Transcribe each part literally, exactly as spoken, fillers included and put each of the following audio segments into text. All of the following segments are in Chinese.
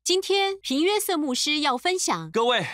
今天平约瑟牧师要分享。 各位，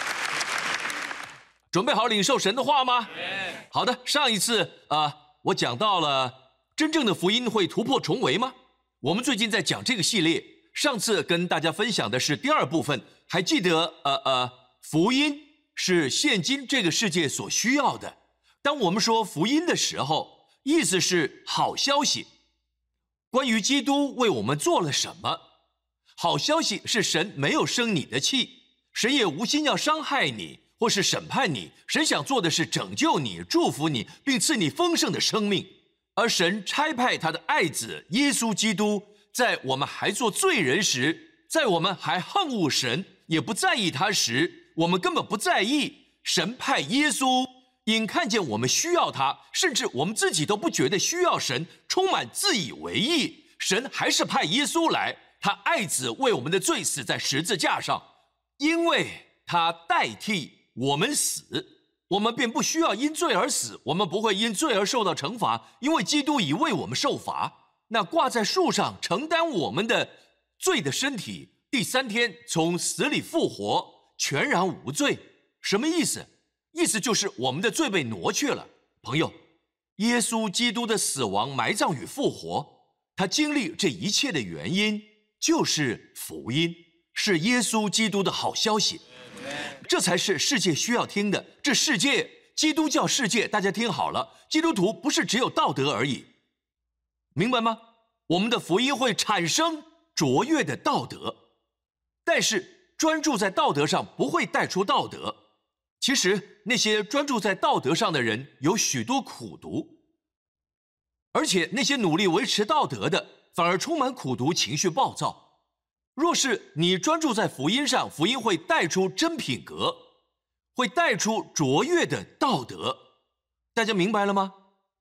准备好领受神的话吗？好的，上一次啊、呃，我讲到了真正的福音会突破重围吗？我们最近在讲这个系列，上次跟大家分享的是第二部分，还记得呃呃，福音是现今这个世界所需要的。当我们说福音的时候，意思是好消息，关于基督为我们做了什么。好消息是神没有生你的气，神也无心要伤害你或是审判你，神想做的是拯救你、祝福你，并赐你丰盛的生命。而神差派他的爱子耶稣基督，在我们还做罪人时，在我们还恨恶神也不在意他时，我们根本不在意。神派耶稣，因看见我们需要他，甚至我们自己都不觉得需要神，充满自以为意，神还是派耶稣来，他爱子为我们的罪死在十字架上，因为他代替我们死，我们便不需要因罪而死，我们不会因罪而受到惩罚，因为基督已为我们受罚。那挂在树上承担我们的罪的身体，第三天从死里复活，全然无罪。什么意思？意思就是我们的罪被挪去了。朋友，耶稣基督的死亡、埋葬与复活，他经历这一切的原因就是福音，是耶稣基督的好消息。这才是世界需要听的。这世界，基督教世界，大家听好了，基督徒不是只有道德而已，明白吗？我们的福音会产生卓越的道德，但是专注在道德上不会带出道德。其实那些专注在道德上的人有许多苦毒，而且那些努力维持道德的反而充满苦毒，情绪暴躁。若是你专注在福音上，福音会带出真品格，会带出卓越的道德。大家明白了吗？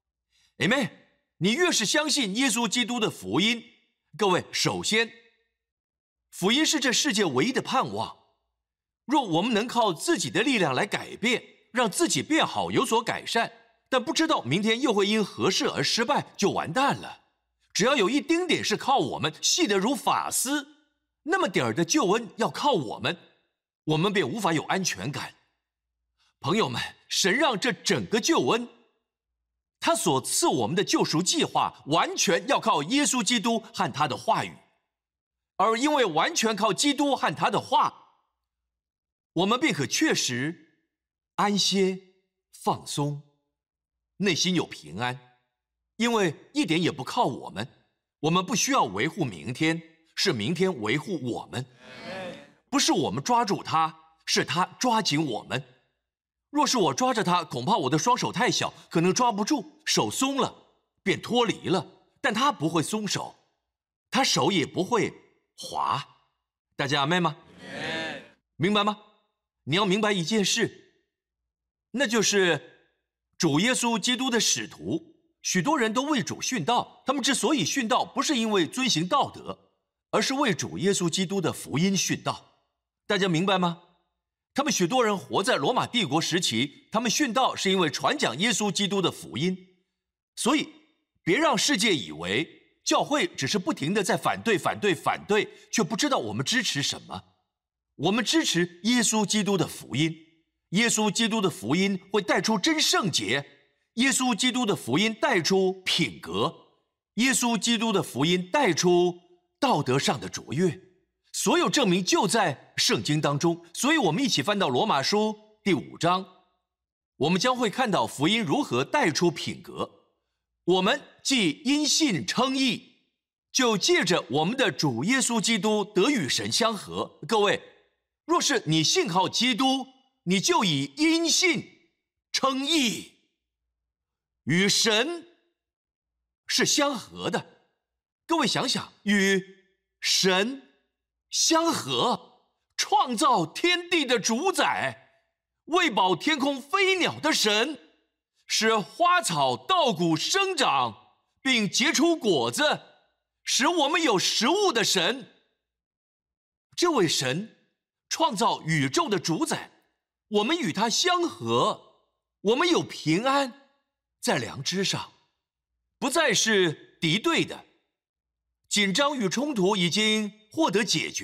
Amen。 你越是相信耶稣基督的福音，各位，首先福音是这世界唯一的盼望。若我们能靠自己的力量来改变，让自己变好，有所改善，但不知道明天又会因何事而失败，就完蛋了。只要有一丁点是靠我们，细得如发丝，那么点儿的救恩要靠我们，我们便无法有安全感。朋友们，神让这整个救恩，他所赐我们的救赎计划，完全要靠耶稣基督和他的话语。而因为完全靠基督和他的话，我们便可确实安歇放松，内心有平安。因为一点也不靠我们，我们不需要维护明天，是明天维护我们。不是我们抓住他，是他抓紧我们。若是我抓着他，恐怕我的双手太小，可能抓不住，手松了便脱离了。但他不会松手，他手也不会滑。大家阿们吗？明白吗？你要明白一件事，那就是主耶稣基督的使徒，许多人都为主殉道。他们之所以殉道，不是因为遵行道德，而是为主耶稣基督的福音殉道。大家明白吗？他们许多人活在罗马帝国时期，他们殉道是因为传讲耶稣基督的福音。所以别让世界以为教会只是不停地在反对反对反对，却不知道我们支持什么。我们支持耶稣基督的福音，耶稣基督的福音会带出真圣洁，耶稣基督的福音带出品格，耶稣基督的福音带出道德上的卓越。所有证明就在圣经当中。所以我们一起翻到罗马书第五章，我们将会看到福音如何带出品格。我们既因信称义，就借着我们的主耶稣基督得与神相合。各位，若是你信靠基督，你就以因信称义，与神是相合的。各位想想，与神相合，创造天地的主宰，喂饱天空飞鸟的神，使花草稻谷生长并结出果子，使我们有食物的神。这位神创造宇宙的主宰，我们与他相合，我们有平安，在良知上不再是敌对的，紧张与冲突已经获得解决，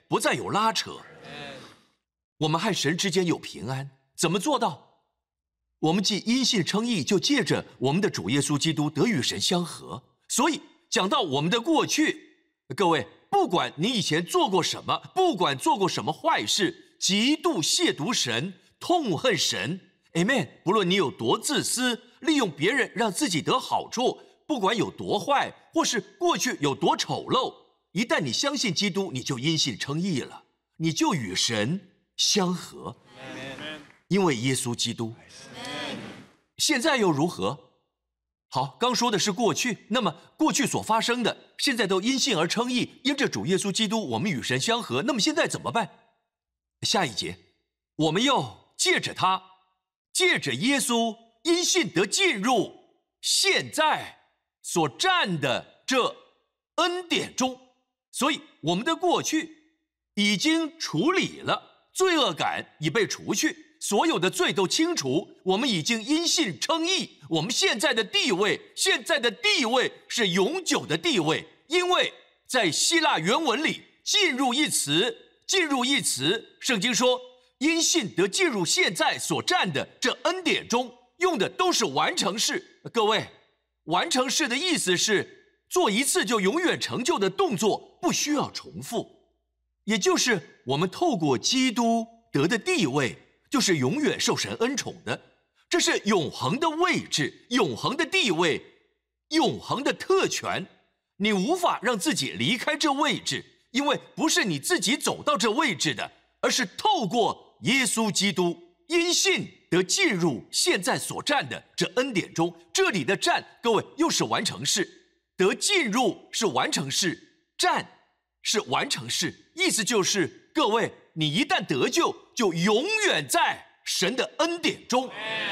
不再有拉扯。我们和神之间有平安，怎么做到？我们既因信称义，就借着我们的主耶稣基督得与神相合。所以讲到我们的过去，各位，不管你以前做过什么，不管做过什么坏事，极度亵渎神，痛恨神 ，Amen。不论你有多自私，利用别人让自己得好处，不管有多坏，或是过去有多丑陋，一旦你相信基督，你就因信称义了，你就与神相合，因为耶稣基督。现在又如何？好，刚说的是过去，那么过去所发生的，现在都因信而称义，因着主耶稣基督，我们与神相合。那么现在怎么办？下一节，我们又借着他，借着耶稣，因信得进入现在所占的这恩典中。所以我们的过去已经处理了，罪恶感已被除去，所有的罪都清除，我们已经因信称义。我们现在的地位，现在的地位是永久的地位，因为在希腊原文里，进入一词，进入一词，圣经说因信得进入现在所占的这恩典中，用的都是完成式。各位，完成式的意思是做一次就永远成就的动作，不需要重复，也就是我们透过基督得的地位，就是永远受神恩宠的，这是永恒的位置，永恒的地位，永恒的特权。你无法让自己离开这位置，因为不是你自己走到这位置的，而是透过耶稣基督因信得进入现在所占的这恩典中。这里的占，各位又是完成式，得进入是完成式，占是完成式，意思就是各位，你一旦得救，就永远在神的恩典中。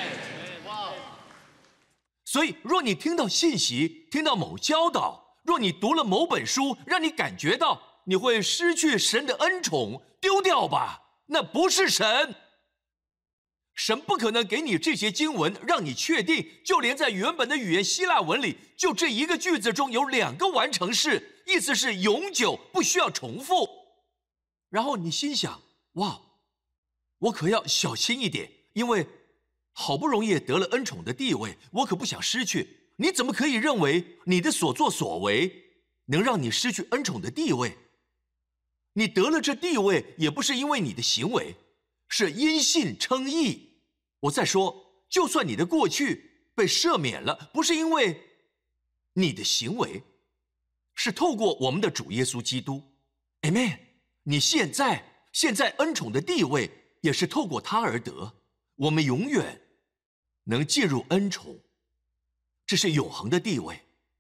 所以若你听到信息，听到某教导，若你读了某本书，让你感觉到你会失去神的恩宠，丢掉吧，那不是神。神不可能给你这些经文让你确定，就连在原本的语言希腊文里，就这一个句子中有两个完成式，意思是永久，不需要重复。然后你心想，哇，我可要小心一点，因为好不容易得了恩宠的地位，我可不想失去。你怎么可以认为你的所作所为能让你失去恩宠的地位？你得了这地位，也不是因为你的行为，是因信称义。我再说，就算你的过去被赦免了，不是因为你的行为，是透过我们的主耶稣基督。 Amen。 你现在现在恩宠的地位也是透过他而得，我们永远能进入恩宠，这是永恒的地位。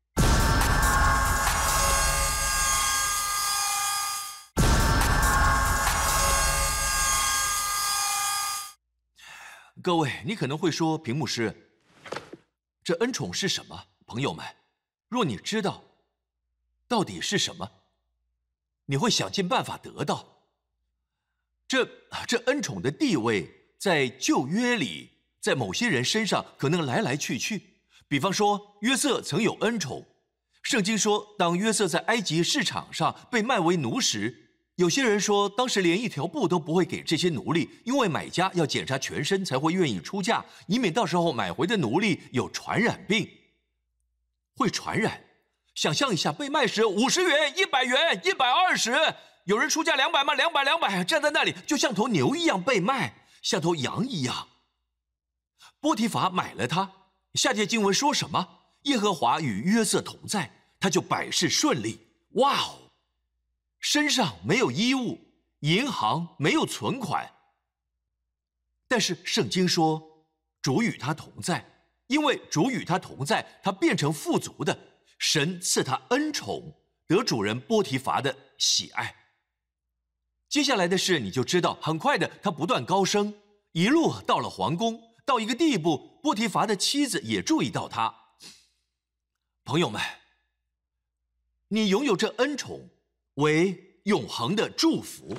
各位，你可能会说，平牧师，这恩宠是什么？朋友们，若你知道到底是什么，你会想尽办法得到。这这恩宠的地位，在旧约里，在某些人身上可能来来去去。比方说，约瑟曾有恩宠。圣经说，当约瑟在埃及市场上被卖为奴时，有些人说，当时连一条布都不会给这些奴隶，因为买家要检查全身才会愿意出价，以免到时候买回的奴隶有传染病，会传染。想象一下，被卖时五十元、一百元、一百二十，有人出价两百吗？两百两百，站在那里就像头牛一样被卖，像头羊一样。波提乏买了他。下节经文说什么？耶和华与约瑟同在，他就百事顺利。哇哦！身上没有衣物，银行没有存款，但是圣经说主与他同在，因为主与他同在，他变成富足的，神赐他恩宠，得主人波提乏的喜爱。接下来的事你就知道，很快的他不断高升，一路到了皇宫，到一个地步，波提乏的妻子也注意到他。朋友们，你拥有这恩宠为永恒的祝福。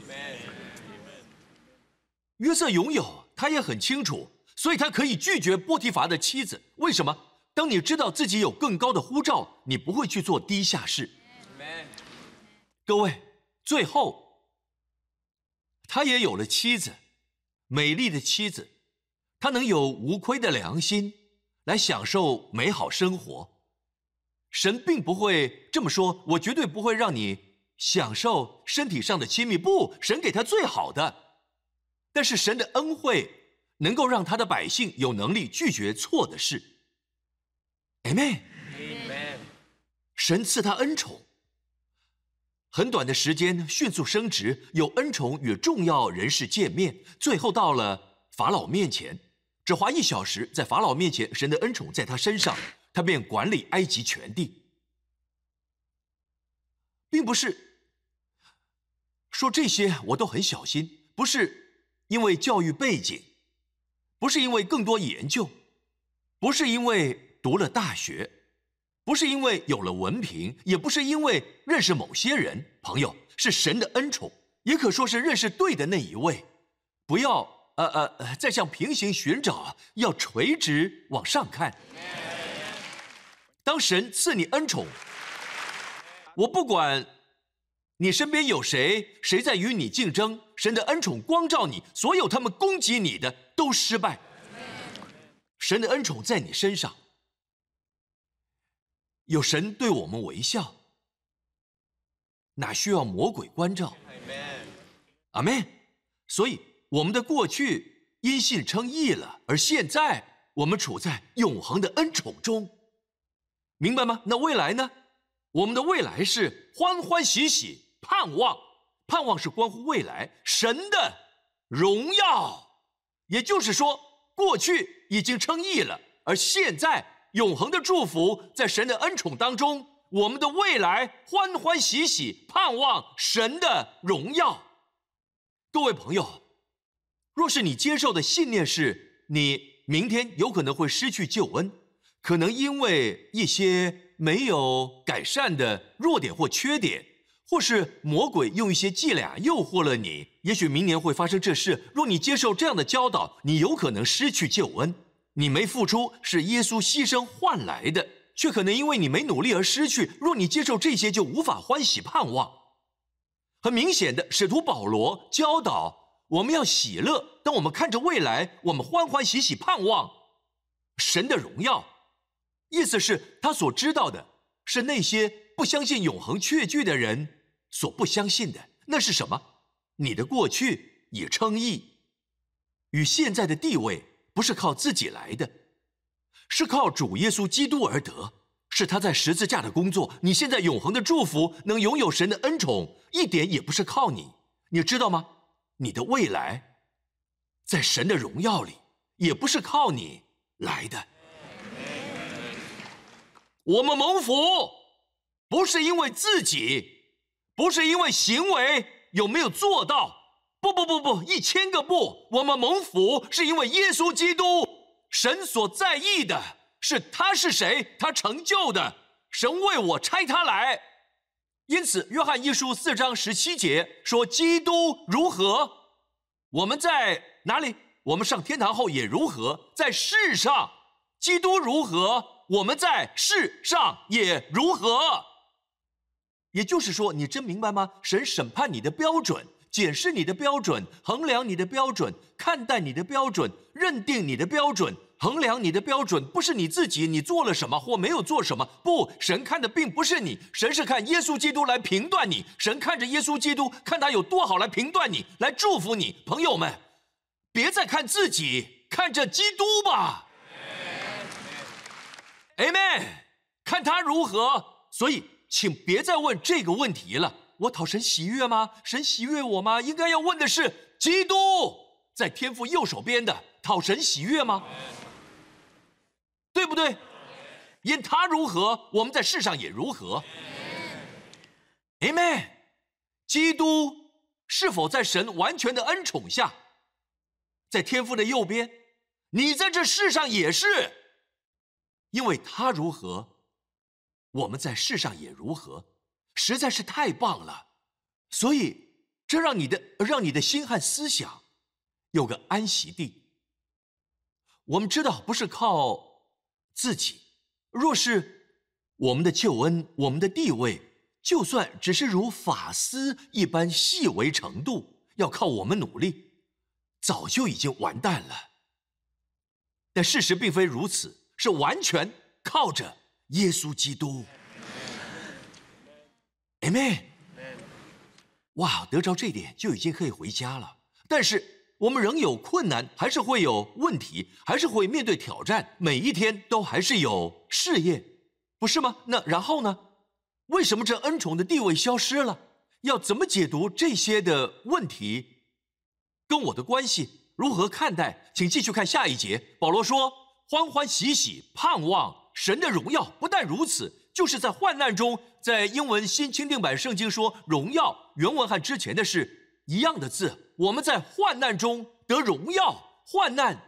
约瑟拥有，他也很清楚，所以他可以拒绝波提乏的妻子。为什么？当你知道自己有更高的呼召，你不会去做低下事。各位，最后他也有了妻子，美丽的妻子，他能有无亏的良心来享受美好生活。神并不会这么说，我绝对不会让你享受身体上的亲密，不，神给他最好的。但是神的恩惠能够让他的百姓有能力拒绝错的事。Amen。神赐他恩宠，很短的时间迅速升职，有恩宠与重要人士见面，最后到了法老面前，只花一小时，在法老面前，神的恩宠在他身上，他便管理埃及全地。并不是说这些我都很小心，不是因为教育背景，不是因为更多研究，不是因为读了大学，不是因为有了文凭，也不是因为认识某些人。朋友，是神的恩宠，也可说是认识对的那一位。不要呃呃再向平行寻找，要垂直往上看。当神赐你恩宠，我不管你身边有谁，谁在与你竞争，神的恩宠光照你，所有他们攻击你的都失败。神的恩宠在你身上，有神对我们微笑，哪需要魔鬼关照？阿们。所以我们的过去因信称义了，而现在我们处在永恒的恩宠中，明白吗？那未来呢？我们的未来是欢欢喜喜，盼望，盼望是关乎未来神的荣耀。也就是说，过去已经称义了，而现在永恒的祝福在神的恩宠当中，我们的未来欢欢喜喜，盼望神的荣耀。各位朋友，若是你接受的信念是你明天有可能会失去救恩，可能因为一些没有改善的弱点或缺点，或是魔鬼用一些伎俩诱惑了你，也许明年会发生这事。若你接受这样的教导，你有可能失去救恩。你没付出是耶稣牺牲换来的，却可能因为你没努力而失去。若你接受这些，就无法欢喜盼望。很明显的，使徒保罗教导我们要喜乐，当我们看着未来，我们欢欢喜喜盼望神的荣耀。意思是他所知道的是那些不相信永恒确据的人所不相信的。那是什么？你的过去也称义，与现在的地位不是靠自己来的，是靠主耶稣基督而得，是他在十字架的工作。你现在永恒的祝福，能拥有神的恩宠，一点也不是靠你。你知道吗？你的未来在神的荣耀里，也不是靠你来的。我们蒙福不是因为自己，不是因为行为有没有做到，不不不不，一千个不。我们蒙福是因为耶稣基督，神所在意的是他是谁，他成就的，神为我差他来。因此约翰一书四章十七节说，基督如何，我们在哪里？我们上天堂后也如何，在世上基督如何，我们在世上也如何。也就是说，你真明白吗？神审判你的标准，检视你的标准，衡量你的标准，看待你的标准，认定你的标准，衡量你的标准，不是你自己，你做了什么或没有做什么。不，神看的并不是你，神是看耶稣基督来评断你。神看着耶稣基督，看他有多好来评断你，来祝福你。朋友们，别再看自己，看着基督吧。Amen， 看他如何。所以请别再问这个问题了，我讨神喜悦吗？神喜悦我吗？应该要问的是，基督在天父右手边的，讨神喜悦吗？对不对？因他如何，我们在世上也如何。Amen。 基督是否在神完全的恩宠下，在天父的右边？你在这世上也是，因为他如何，我们在世上也如何，实在是太棒了。所以这让你的让你的心和思想有个安息地。我们知道不是靠自己，若是我们的救恩，我们的地位，就算只是如发丝一般细微程度， 要靠我们努力，早就已经完蛋了。但事实并非如此，是完全靠着耶稣基督。Amen。哇，得着这点就已经可以回家了。但是我们仍有困难，还是会有问题，还是会面对挑战，每一天都还是有事业，不是吗？那然后呢？为什么这恩宠的地位消失了？要怎么解读这些的问题？跟我的关系如何看待？请继续看下一节。保罗说：“欢欢喜喜，盼望神的荣耀。不但如此，就是在患难中。”在英文新钦定版圣经说“荣耀”，原文和之前的是一样的字。我们在患难中得荣耀，患难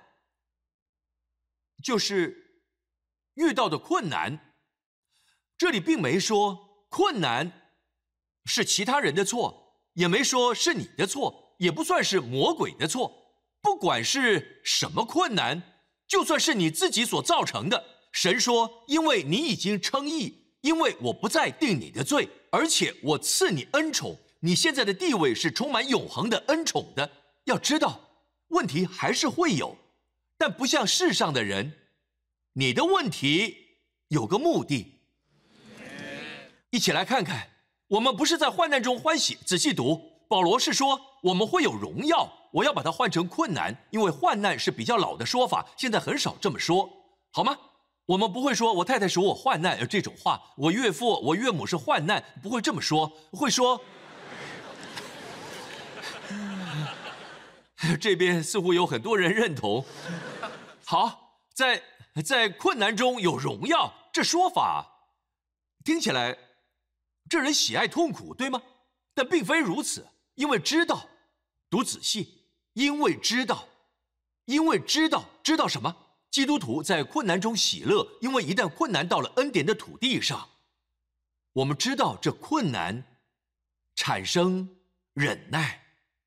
就是遇到的困难。这里并没说困难是其他人的错，也没说是你的错，也不算是魔鬼的错。不管是什么困难，就算是你自己所造成的，神说：“因为你已经称义。”因为我不再定你的罪，而且我赐你恩宠，你现在的地位是充满永恒的恩宠的。要知道，问题还是会有，但不像世上的人，你的问题有个目的。一起来看看，我们不是在患难中欢喜。仔细读，保罗是说我们会有荣耀，我要把它换成困难，因为患难是比较老的说法，现在很少这么说，好吗？我们不会说我太太使我患难这种话，我岳父我岳母是患难，不会这么说，会说这边似乎有很多人认同。好，在在困难中有荣耀，这说法听起来这人喜爱痛苦，对吗？但并非如此，因为知道，读仔细，因为知道，因为知道，知道什么？基督徒在困难中喜乐，因为一旦困难到了恩典的土地上，我们知道这困难产生忍耐。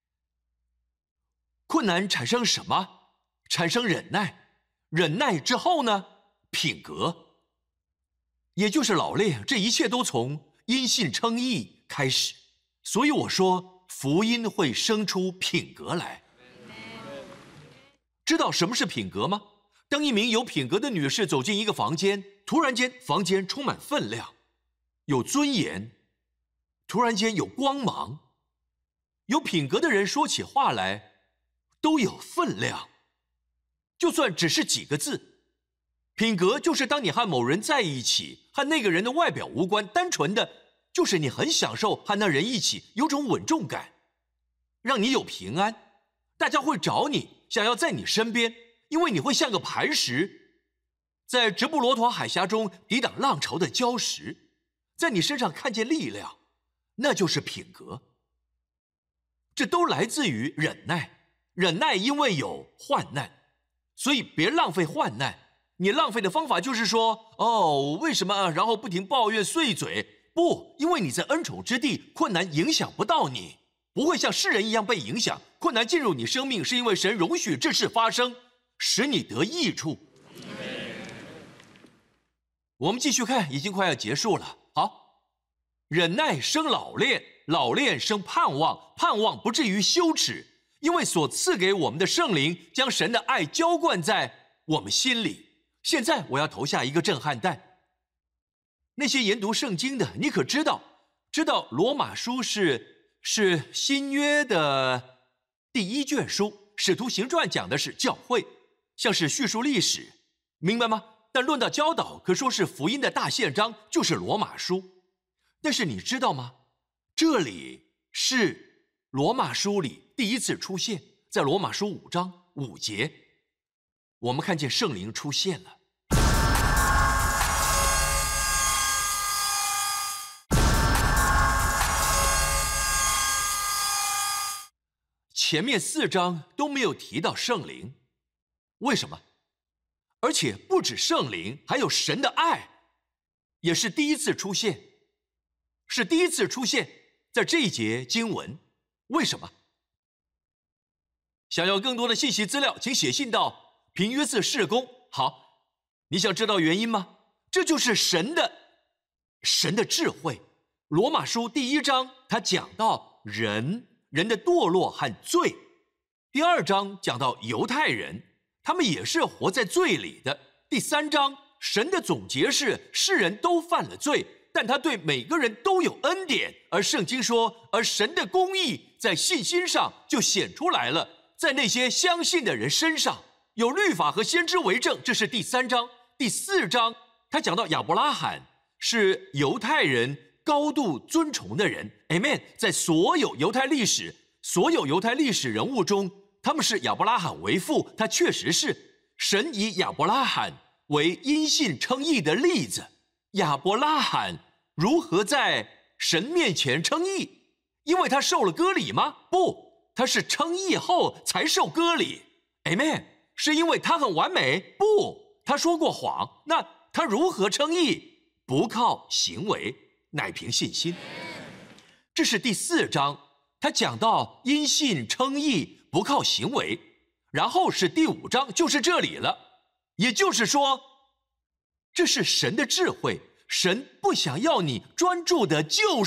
困难产生什么？产生忍耐。忍耐之后呢？品格，也就是老练。这一切都从因信称义开始。所以我说，福音会生出品格来。知道什么是品格吗？当一名有品格的女士走进一个房间，突然间房间充满分量，有尊严，突然间有光芒。有品格的人说起话来都有分量，就算只是几个字。品格就是当你和某人在一起，和那个人的外表无关，单纯的就是你很享受和那人一起，有种稳重感，让你有平安。大家会找你，想要在你身边，因为你会像个磐石，在直布罗陀海峡中抵挡浪潮的礁石，在你身上看见力量，那就是品格。这都来自于忍耐，忍耐因为有患难，所以别浪费患难。你浪费的方法就是说，哦，为什么？然后不停抱怨碎嘴。不，因为你在恩宠之地，困难影响不到你，不会像世人一样被影响。困难进入你生命，是因为神容许这事发生，使你得益处。我们继续看，已经快要结束了。好，忍耐生老练，老练生盼望，盼望不至于羞耻，因为所赐给我们的圣灵将神的爱浇灌在我们心里。现在我要投下一个震撼弹。那些研读圣经的，你可知道，知道罗马书是是新约的第一卷书，使徒行传讲的是教会，像是叙述历史，明白吗？但论到教导，可说是福音的大宪章，就是罗马书。但是你知道吗？这里是罗马书里第一次出现，在罗马书五章五节，我们看见圣灵出现了。前面四章都没有提到圣灵，为什么？而且不止圣灵，还有神的爱，也是第一次出现，是第一次出现在这一节经文。为什么？想要更多的信息资料，请写信到平约瑟事工。好，你想知道原因吗？这就是神的神的智慧。罗马书第一章，他讲到人人的堕落和罪。第二章讲到犹太人，他们也是活在罪里的。第三章，神的总结是世人都犯了罪，但他对每个人都有恩典。而圣经说，而神的公义在信心上就显出来了，在那些相信的人身上。有律法和先知为证，这是第三章。第四章，他讲到亚伯拉罕是犹太人高度尊崇的人 ，Amen。在所有犹太历史、所有犹太历史人物中，他们是亚伯拉罕为父，他确实是神以亚伯拉罕为因信称义的例子。亚伯拉罕如何在神面前称义？因为他受了割礼吗？不，他是称义后才受割礼 ，Amen。是因为他很完美？不，他说过谎。那他如何称义？不靠行为，乃凭信心。这是第四章，他讲到因信称义，不靠行为。然后是第五章，就是这里了。也就是说，这是神的智慧。神不想要你专注的就是，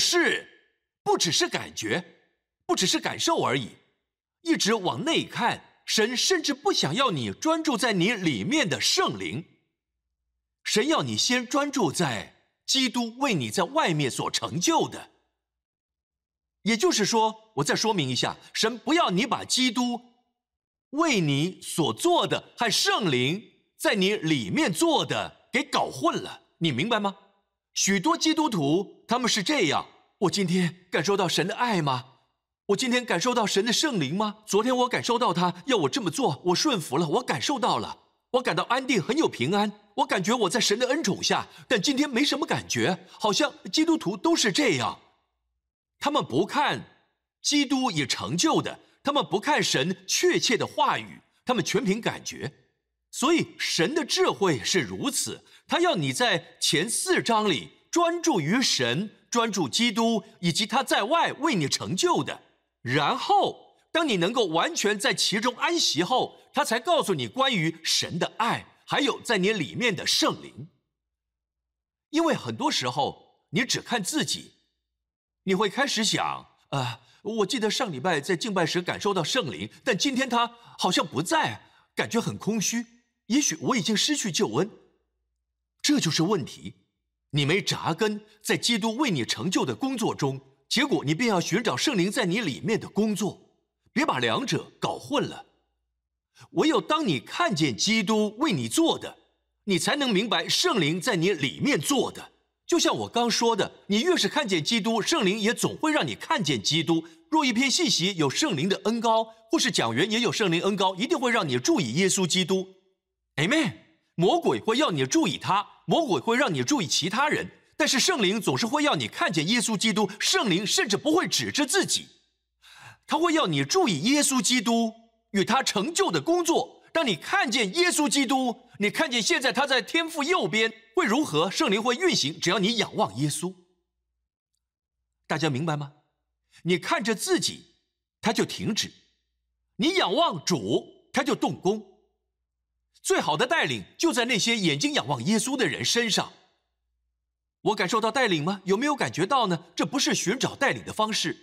不只是感觉，不只是感受而已，一直往内看。神甚至不想要你专注在你里面的圣灵，神要你先专注在基督为你在外面所成就的。也就是说，我再说明一下，神不要你把基督为你所做的和圣灵在你里面做的给搞混了，你明白吗？许多基督徒他们是这样，我今天感受到神的爱吗？我今天感受到神的圣灵吗？昨天我感受到他要我这么做，我顺服了，我感受到了，我感到安定，很有平安，我感觉我在神的恩宠下。但今天没什么感觉，好像基督徒都是这样，他们不看基督已成就的，他们不看神确切的话语，他们全凭感觉。所以神的智慧是如此，他要你在前四章里专注于神，专注基督以及他在外为你成就的。然后当你能够完全在其中安息后，他才告诉你关于神的爱，还有在你里面的圣灵。因为很多时候你只看自己，你会开始想，呃，我记得上礼拜在敬拜时感受到圣灵，但今天他好像不在，感觉很空虚，也许我已经失去救恩。这就是问题，你没扎根在基督为你成就的工作中，结果你便要寻找圣灵在你里面的工作，别把两者搞混了。唯有当你看见基督为你做的，你才能明白圣灵在你里面做的。就像我刚说的，你越是看见基督，圣灵也总会让你看见基督。若一篇信息有圣灵的恩膏，或是讲员也有圣灵恩膏，一定会让你注意耶稣基督。 Amen。 魔鬼会要你注意他，魔鬼会让你注意其他人，但是圣灵总是会要你看见耶稣基督。圣灵甚至不会指着自己，他会要你注意耶稣基督与他成就的工作。当你看见耶稣基督，你看见现在他在天父右边会如何，圣灵会运行，只要你仰望耶稣。大家明白吗？你看着自己，他就停止；你仰望主，他就动工。最好的带领就在那些眼睛仰望耶稣的人身上。我感受到带领吗？有没有感觉到呢？这不是寻找带领的方式。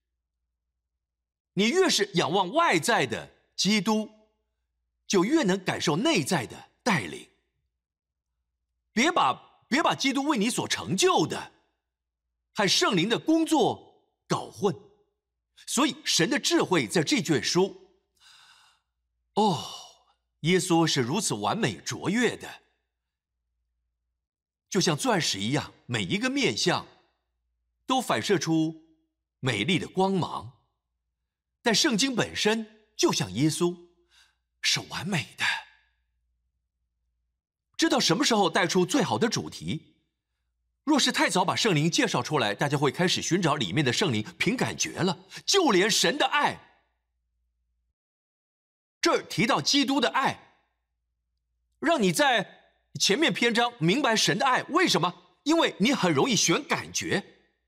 你越是仰望外在的基督，就越能感受内在的带领。别把别把基督为你所成就的和圣灵的工作搞混。所以神的智慧在这卷书，哦，耶稣是如此完美卓越的，就像钻石一样，每一个面相都反射出美丽的光芒。但圣经本身就像耶稣，是完美的。知道什么时候带出最好的主题？若是太早把圣灵介绍出来，大家会开始寻找里面的圣灵，凭感觉了。就连神的爱，这儿提到基督的爱，让你在前面篇章明白神的爱。为什么？因为你很容易选感觉。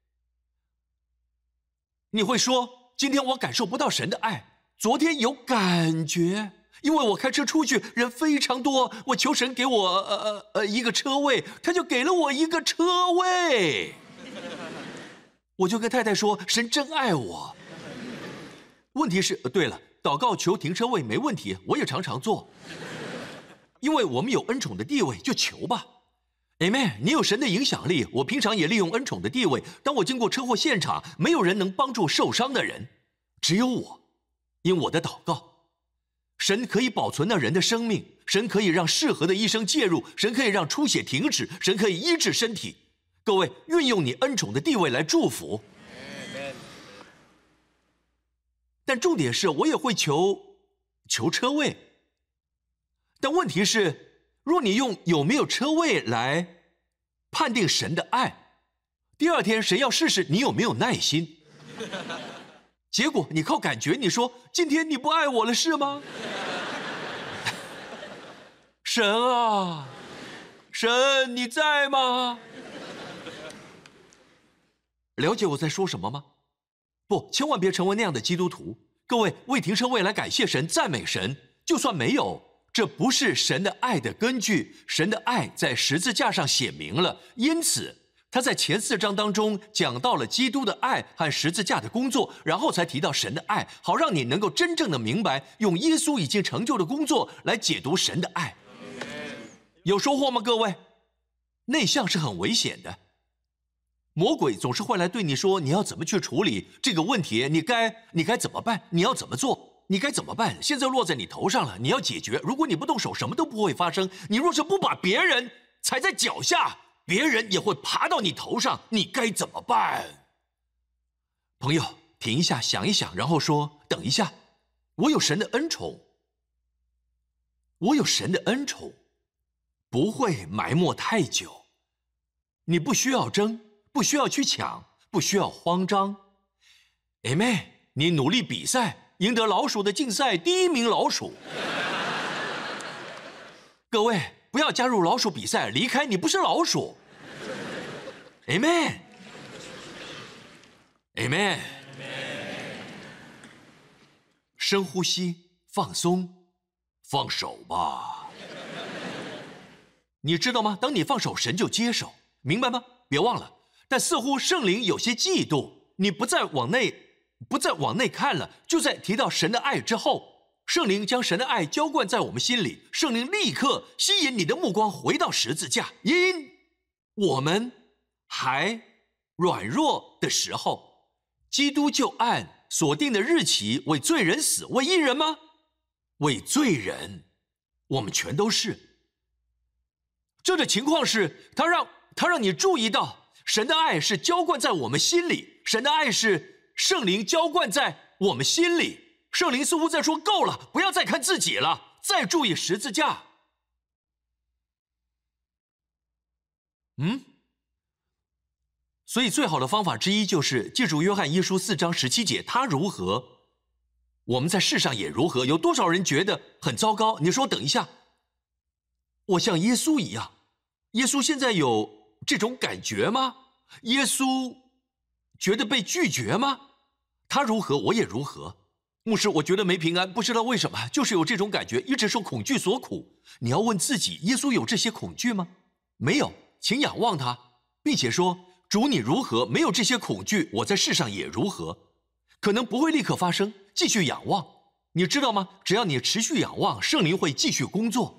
你会说，今天我感受不到神的爱，昨天有感觉，因为我开车出去人非常多，我求神给我呃呃呃一个车位，他就给了我一个车位。我就跟太太说，神真爱我。 问题是，对了，祷告求停车位没问题，我也常常做。因为我们有恩宠的地位，就求吧。Amen， 你有神的影响力，我平常也利用恩宠的地位。当我经过车祸现场，没有人能帮助受伤的人，只有我。因我的祷告，神可以保存那人的生命，神可以让适合的医生介入，神可以让出血停止，神可以医治身体。各位，运用你恩宠的地位来祝福。但重点是我也会求求车位。但问题是，若你用有没有车位来判定神的爱，第二天谁要试试你有没有耐心？结果你靠感觉，你说今天你不爱我了是吗？神啊，神你在吗？了解我在说什么吗？不，千万别成为那样的基督徒。各位，为停车位来感谢神、赞美神，就算没有，这不是神的爱的根据。神的爱在十字架上写明了，因此他在前四章当中讲到了基督的爱和十字架的工作，然后才提到神的爱，好让你能够真正的明白，用耶稣已经成就的工作来解读神的爱。有收获吗，各位？内向是很危险的。魔鬼总是会来对你说，你要怎么去处理这个问题，你该你该怎么办，你要怎么做，你该怎么办，现在落在你头上了，你要解决。如果你不动手，什么都不会发生。你若是不把别人踩在脚下，别人也会爬到你头上，你该怎么办？朋友，停一下，想一想，然后说，等一下，我有神的恩宠，我有神的恩宠，不会埋没太久。你不需要争，不需要去抢，不需要慌张。Amen， 你努力比赛，赢得老鼠的竞赛第一名老鼠。各位，不要加入老鼠比赛，离开，你不是老鼠。Amen， Amen， 深呼吸，放松，放手吧。你知道吗？当你放手，神就接手，明白吗？别忘了。但似乎圣灵有些嫉妒，你不再往内，不再往内看了。就在提到神的爱之后，圣灵将神的爱浇灌在我们心里，圣灵立刻吸引你的目光回到十字架，因我们还软弱的时候，基督就按所定的日期为罪人死，为义人吗？为罪人，我们全都是。这个情况是，他让他让你注意到。神的爱是浇灌在我们心里，神的爱是圣灵浇灌在我们心里。圣灵似乎在说，够了，不要再看自己了，再注意十字架。嗯，所以最好的方法之一就是记住约翰一书四章十七节，他如何，我们在世上也如何。有多少人觉得很糟糕？你说等一下，我像耶稣一样，耶稣现在有这种感觉吗？耶稣觉得被拒绝吗？他如何，我也如何。牧师，我觉得没平安，不知道为什么，就是有这种感觉，一直受恐惧所苦。你要问自己，耶稣有这些恐惧吗？没有，请仰望他，并且说，主你如何，没有这些恐惧，我在世上也如何。可能不会立刻发生，继续仰望。你知道吗？只要你持续仰望，圣灵会继续工作。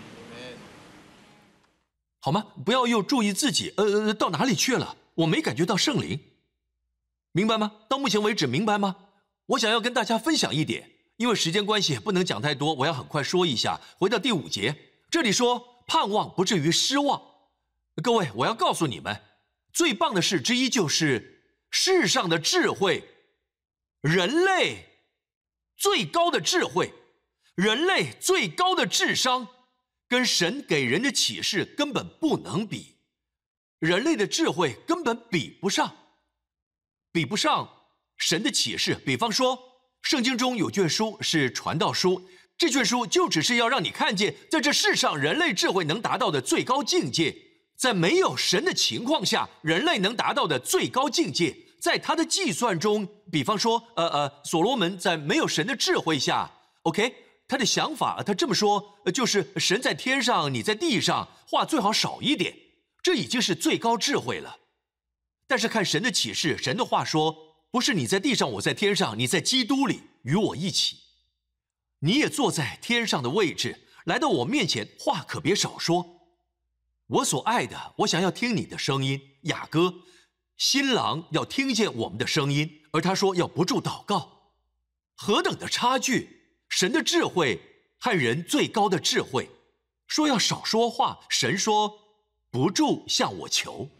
好吗？不要又注意自己，呃，到哪里去了？我没感觉到圣灵，明白吗？到目前为止，明白吗？我想要跟大家分享一点，因为时间关系不能讲太多，我要很快说一下。回到第五节，这里说盼望不至于失望。各位，我要告诉你们，最棒的事之一就是世上的智慧，人类最高的智慧，人类最高的智商。跟神给人的启示根本不能比，人类的智慧根本比不上，比不上神的启示。比方说，圣经中有卷书是传道书，这卷书就只是要让你看见，在这世上人类智慧能达到的最高境界，在没有神的情况下，人类能达到的最高境界，在他的计算中，比方说，呃呃，所罗门在没有神的智慧下 ，OK。他的想法，他这么说，就是神在天上，你在地上，话最好少一点，这已经是最高智慧了。但是看神的启示，神的话说，不是你在地上，我在天上，你在基督里。 与我一起。你也坐在天上的位置，来到我面前，话可别少说。我所爱的，我想要听你的声音，雅歌。新郎要听见我们的声音，而他说要不住祷告。何等的差距！神的智慧和人最高的智慧，说要少说话，神说不住向我求，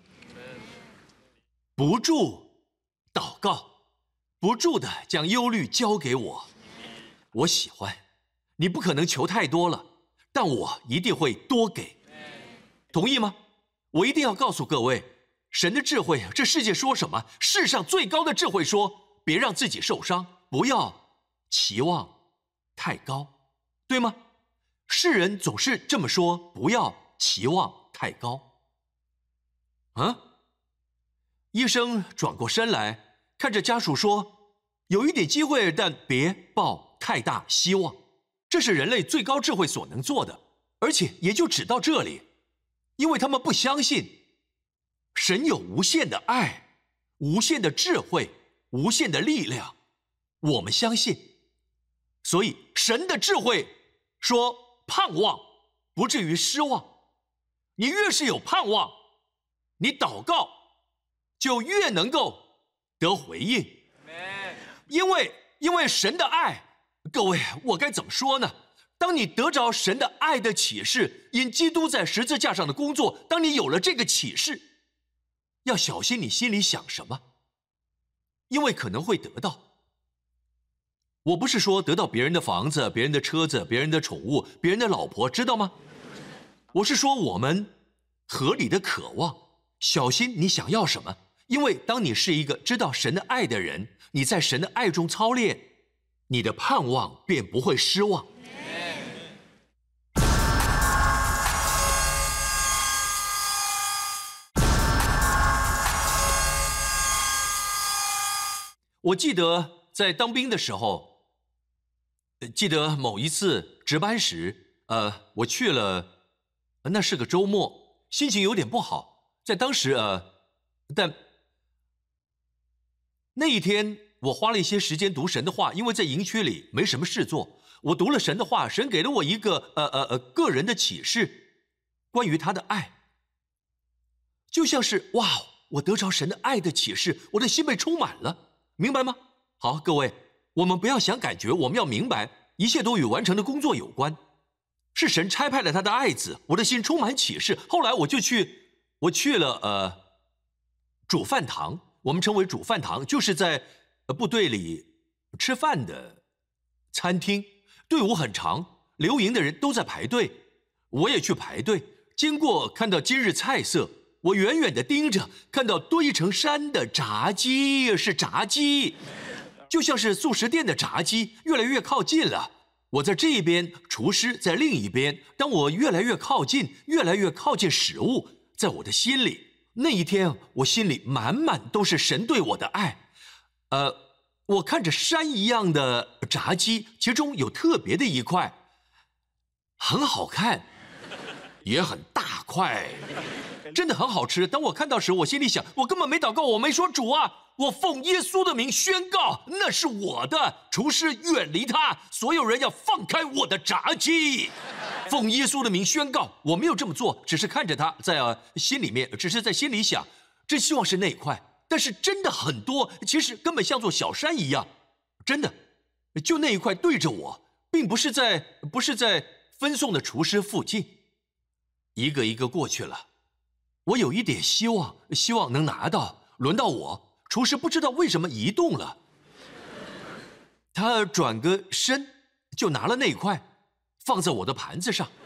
不住祷告，不住的将忧虑交给我。我喜欢，你不可能求太多了，但我一定会多给，同意吗？我一定要告诉各位，神的智慧，这世界说什么？世上最高的智慧说，别让自己受伤，不要期望太高，对吗？世人总是这么说，不要期望太高。啊？医生转过身来，看着家属说，有一点机会，但别抱太大希望。这是人类最高智慧所能做的，而且也就只到这里，因为他们不相信神有无限的爱、无限的智慧、无限的力量。我们相信，所以神的智慧说盼望不至于失望。你越是有盼望，你祷告就越能够得回应，因为因为神的爱。各位，我该怎么说呢？当你得着神的爱的启示，因基督在十字架上的工作，当你有了这个启示，要小心你心里想什么，因为可能会得到。我不是说得到别人的房子、别人的车子、别人的宠物、别人的老婆，知道吗？我是说我们合理的渴望，小心你想要什么，因为当你是一个知道神的爱的人，你在神的爱中操练，你的盼望便不会失望。我记得在当兵的时候，记得某一次值班时，呃，我去了，那是个周末，心情有点不好。在当时，呃，但那一天我花了一些时间读神的话，因为在营区里没什么事做，我读了神的话，神给了我一个呃呃呃个人的启示，关于他的爱，就像是哇，我得着神的爱的启示，我的心被充满了。明白吗？好，各位，我们不要想感觉，我们要明白，一切都与完成的工作有关。是神差派了他的爱子，我的心充满启示。后来我就去，我去了呃，主饭堂，我们称为主饭堂，就是在部队里吃饭的餐厅，队伍很长，留营的人都在排队，我也去排队。经过看到今日菜色。我远远地盯着，看到堆成山的炸鸡，是炸鸡，就像是速食店的炸鸡，越来越靠近了。我在这一边，厨师在另一边。当我越来越靠近，越来越靠近食物，在我的心里，那一天我心里满满都是神对我的爱。呃，我看着山一样的炸鸡，其中有特别的一块，很好看，也很大块。真的很好吃。当我看到时，我心里想，我根本没祷告，我没说主啊，我奉耶稣的名宣告，那是我的。厨师远离他，所有人要放开我的炸鸡。奉耶稣的名宣告，我没有这么做，只是看着他在、呃、心里面，只是在心里想，真希望是那一块。但是真的很多，其实根本像座小山一样，真的，就那一块对着我，并不是在不是在分送的厨师附近，一个一个过去了。我有一点希望，希望能拿到。轮到我，厨师不知道为什么移动了，他转个身就拿了那块，放在我的盘子上。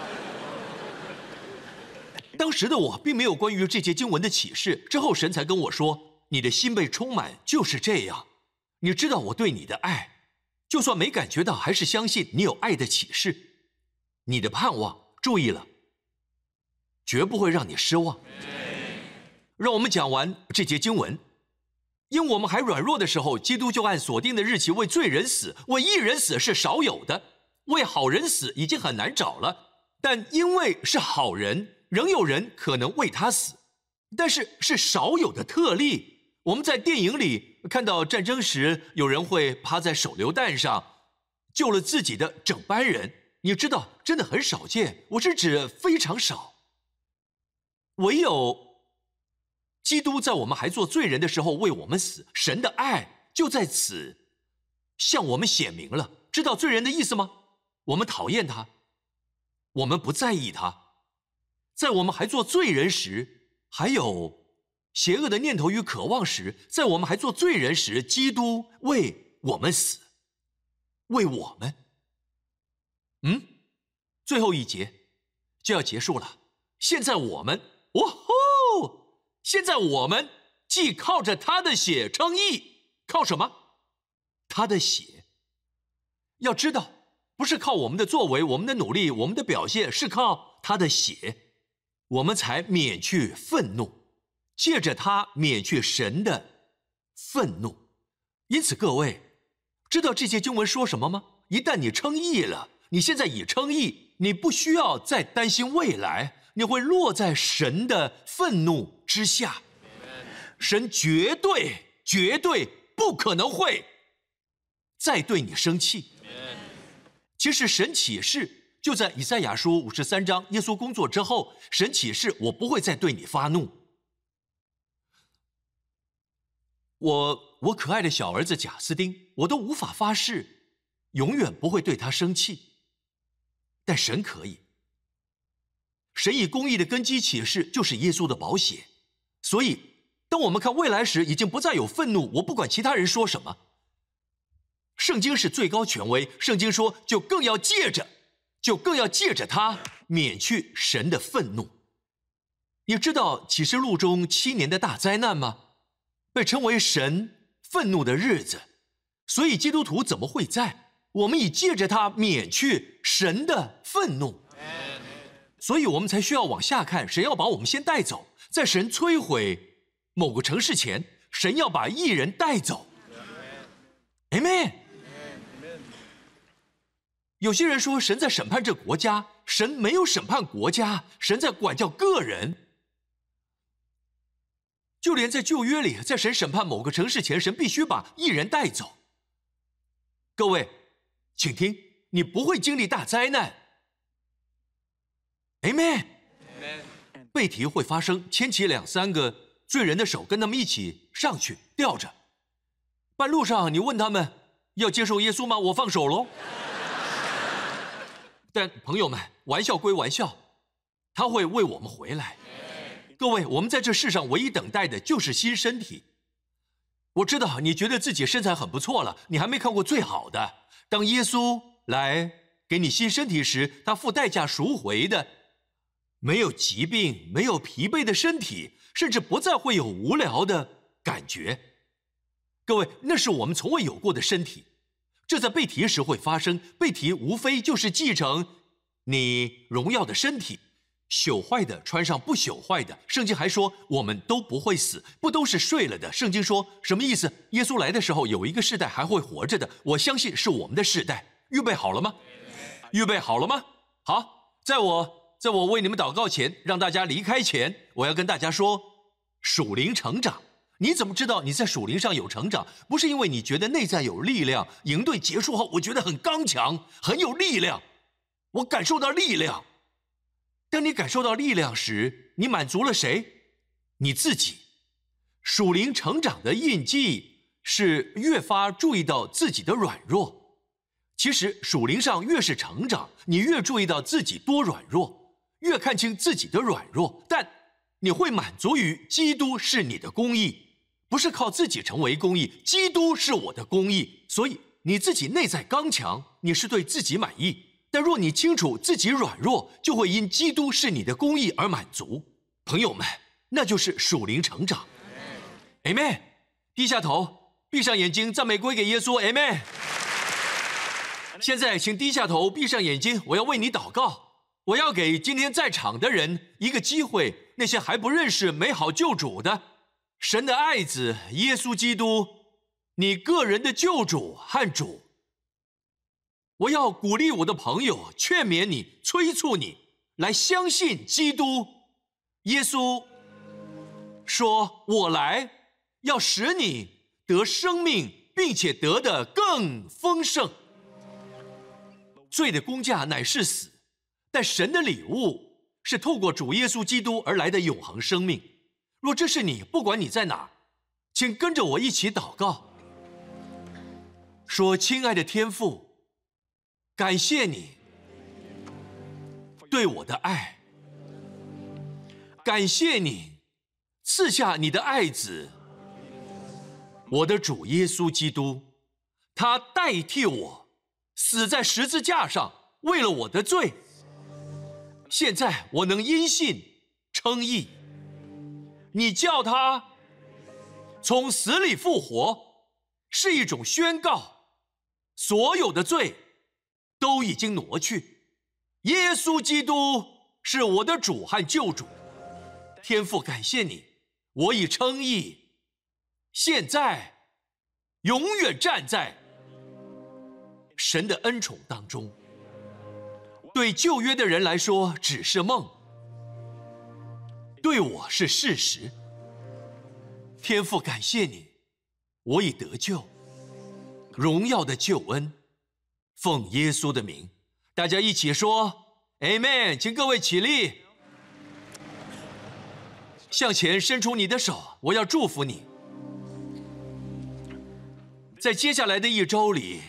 当时的我并没有关于这节经文的启示，之后神才跟我说：“你的心被充满，就是这样。你知道我对你的爱，就算没感觉到，还是相信你有爱的启示。你的盼望，注意了。”绝不会让你失望。让我们讲完这节经文。因我们还软弱的时候，基督就按所定的日期为罪人死，为义人死是少有的，为好人死已经很难找了。但因为是好人，仍有人可能为他死，但是是少有的特例。我们在电影里看到战争时有人会趴在手榴弹上救了自己的整班人，你知道，真的很少见。我是指非常少。唯有基督在我们还做罪人的时候为我们死，神的爱就在此向我们显明了。知道罪人的意思吗？我们讨厌他，我们不在意他。在我们还做罪人时，还有邪恶的念头与渴望时，在我们还做罪人时，基督为我们死，为我们。嗯，最后一节就要结束了。现在我们，哦吼！现在我们既靠着他的血称义，靠什么？他的血。要知道，不是靠我们的作为、我们的努力、我们的表现，是靠他的血，我们才免去愤怒，借着他免去神的愤怒。因此，各位知道这些经文说什么吗？一旦你称义了，你现在已称义，你不需要再担心未来，你会落在神的愤怒之下。神绝对、绝对不可能会再对你生气。其实神启示就在以赛亚书五十三章，耶稣工作之后，神启示我不会再对你发怒。我我可爱的小儿子贾斯丁，我都无法发誓永远不会对他生气，但神可以。神以公义的根基启示，就是耶稣的宝血。所以当我们看未来时，已经不再有愤怒，我不管其他人说什么，圣经是最高权威，圣经说就更要借着就更要借着它免去神的愤怒。你知道启示录中七年的大灾难吗？被称为神愤怒的日子。所以基督徒怎么会在？我们已借着它免去神的愤怒。所以我们才需要往下看，神要把我们先带走，在神摧毁某个城市前，神要把义人带走。 Amen。 有些人说神在审判这国家，神没有审判国家，神在管教个人。就连在旧约里，在神审判某个城市前，神必须把义人带走。各位，请听，你不会经历大灾难。Amen。 背题会发生，牵起两三个罪人的手，跟他们一起上去吊着。半路上，你问他们要接受耶稣吗？我放手喽。但朋友们，玩笑归玩笑，他会为我们回来。各位，我们在这世上唯一等待的就是新身体。我知道你觉得自己身材很不错了，你还没看过最好的。当耶稣来给你新身体时，他付代价赎回的，没有疾病、没有疲惫的身体，甚至不再会有无聊的感觉。各位，那是我们从未有过的身体。这在被提时会发生，被提无非就是继承你荣耀的身体，朽坏的穿上不朽坏的。圣经还说我们都不会死，不都是睡了的。圣经说什么意思？耶稣来的时候有一个世代还会活着的，我相信是我们的世代。预备好了吗？预备好了吗？好，在我在我为你们祷告前，让大家离开前，我要跟大家说属灵成长。你怎么知道你在属灵上有成长？不是因为你觉得内在有力量，营队结束后我觉得很刚强，很有力量，我感受到力量。当你感受到力量时，你满足了谁？你自己。属灵成长的印记是越发注意到自己的软弱。其实属灵上越是成长，你越注意到自己多软弱，越看清自己的软弱，但你会满足于基督是你的公义。不是靠自己成为公义，基督是我的公义。所以你自己内在刚强，你是对自己满意。但若你清楚自己软弱，就会因基督是你的公义而满足。朋友们，那就是属灵成长。Amen。 低下头，闭上眼睛，赞美归给耶稣。Amen。 现在请低下头，闭上眼睛，我要为你祷告。我要给今天在场的人一个机会，那些还不认识美好救主的，神的爱子耶稣基督，你个人的救主和主。我要鼓励我的朋友，劝勉你，催促你来相信基督。耶稣说，我来要使你得生命，并且得得更丰盛。罪的工价乃是死，但神的礼物是透过主耶稣基督而来的永恒生命。若这是你，不管你在哪，请跟着我一起祷告，说：亲爱的天父，感谢你对我的爱，感谢你赐下你的爱子，我的主耶稣基督，他代替我死在十字架上，为了我的罪。现在我能因信称义，你叫他从死里复活，是一种宣告，所有的罪都已经挪去。耶稣基督是我的主和救主。天父，感谢你，我已称义，现在永远站在神的恩宠当中。对旧约的人来说只是梦，对我是事实。天父，感谢你，我已得救，荣耀的救恩，奉耶稣的名，大家一起说 Amen。 请各位起立，向前伸出你的手，我要祝福你。在接下来的一周里，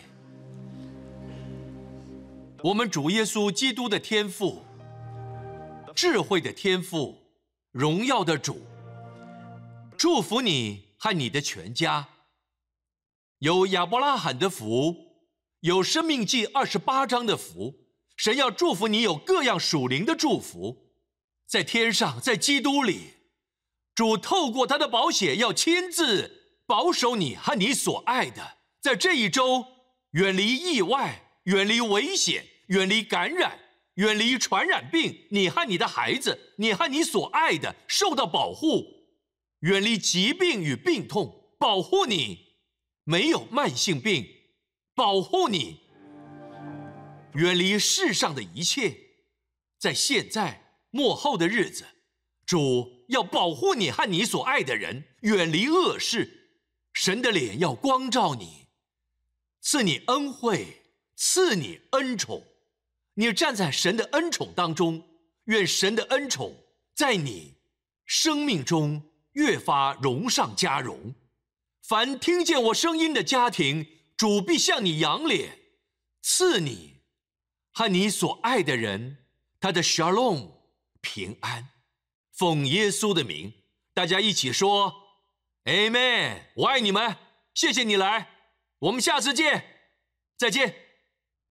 我们主耶稣基督的天父，智慧的天父，荣耀的主，祝福你和你的全家。有亚伯拉罕的福，有申命记二十八章的福，神要祝福你有各样属灵的祝福。在天上，在基督里，主透过他的宝血要亲自保守你和你所爱的，在这一周远离意外，远离危险，远离感染，远离传染病。你和你的孩子，你和你所爱的受到保护，远离疾病与病痛，保护你没有慢性病，保护你远离世上的一切。在现在末后的日子，主要保护你和你所爱的人，远离恶事。神的脸要光照你，赐你恩惠，赐你恩宠。你站在神的恩宠当中，愿神的恩宠在你生命中越发荣上加荣。凡听见我声音的家庭，主必向你扬脸，赐你和你所爱的人他的 Shalom 平安。奉耶稣的名，大家一起说 Amen。 我爱你们，谢谢你来，我们下次见，再见。